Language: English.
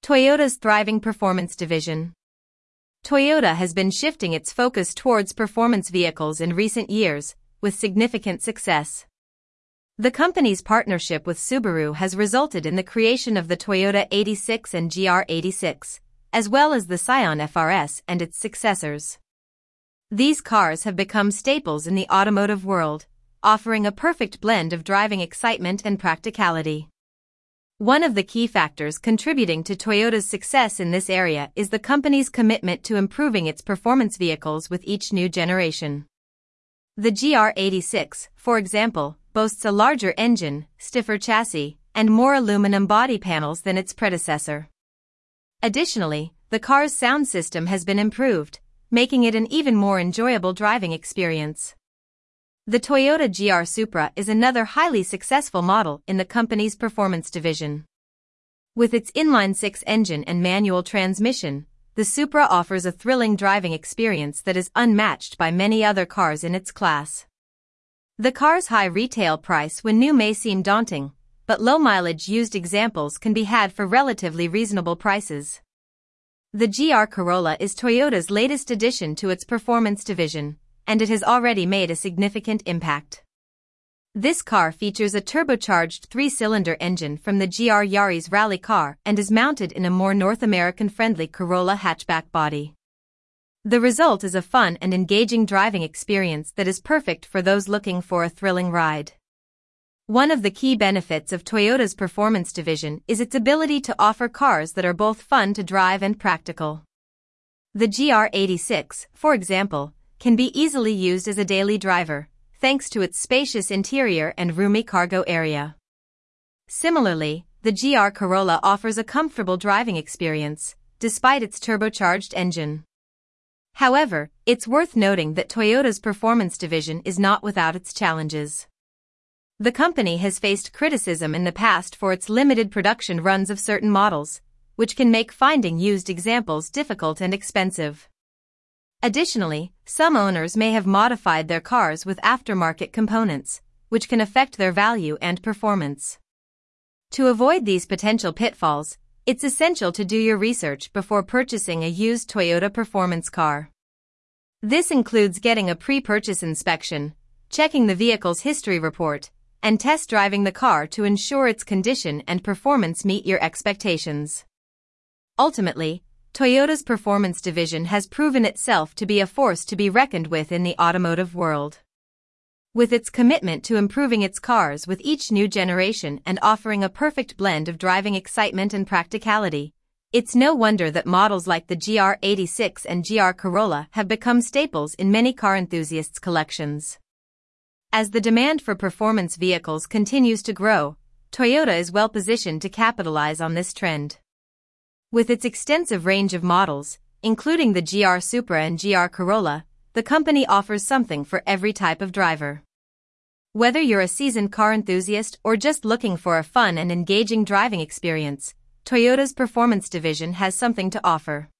Toyota's thriving performance division. Toyota has been shifting its focus towards performance vehicles in recent years, with significant success. The company's partnership with Subaru has resulted in the creation of the Toyota 86 and GR86, as well as the Scion FRS and its successors. These cars have become staples in the automotive world, offering a perfect blend of driving excitement and practicality. One of the key factors contributing to Toyota's success in this area is the company's commitment to improving its performance vehicles with each new generation. The GR86, for example, boasts a larger engine, stiffer chassis, and more aluminum body panels than its predecessor. Additionally, the car's sound system has been improved, making it an even more enjoyable driving experience. The Toyota GR Supra is another highly successful model in the company's performance division. With its inline-six engine and manual transmission, the Supra offers a thrilling driving experience that is unmatched by many other cars in its class. The car's high retail price when new may seem daunting, but low-mileage used examples can be had for relatively reasonable prices. The GR Corolla is Toyota's latest addition to its performance division, and it has already made a significant impact. This car features a turbocharged 3-cylinder engine from the GR Yaris rally car and is mounted in a more North American-friendly Corolla hatchback body. The result is a fun and engaging driving experience that is perfect for those looking for a thrilling ride. One of the key benefits of Toyota's performance division is its ability to offer cars that are both fun to drive and practical. The GR86, for example, can be easily used as a daily driver, thanks to its spacious interior and roomy cargo area. Similarly, the GR Corolla offers a comfortable driving experience, despite its turbocharged engine. However, it's worth noting that Toyota's performance division is not without its challenges. The company has faced criticism in the past for its limited production runs of certain models, which can make finding used examples difficult and expensive. Additionally, some owners may have modified their cars with aftermarket components, which can affect their value and performance. To avoid these potential pitfalls, it's essential to do your research before purchasing a used Toyota performance car. This includes getting a pre-purchase inspection, checking the vehicle's history report, and test driving the car to ensure its condition and performance meet your expectations. Ultimately, Toyota's performance division has proven itself to be a force to be reckoned with in the automotive world. With its commitment to improving its cars with each new generation and offering a perfect blend of driving excitement and practicality, it's no wonder that models like the GR86 and GR Corolla have become staples in many car enthusiasts' collections. As the demand for performance vehicles continues to grow, Toyota is well positioned to capitalize on this trend. With its extensive range of models, including the GR Supra and GR Corolla, the company offers something for every type of driver. Whether you're a seasoned car enthusiast or just looking for a fun and engaging driving experience, Toyota's performance division has something to offer.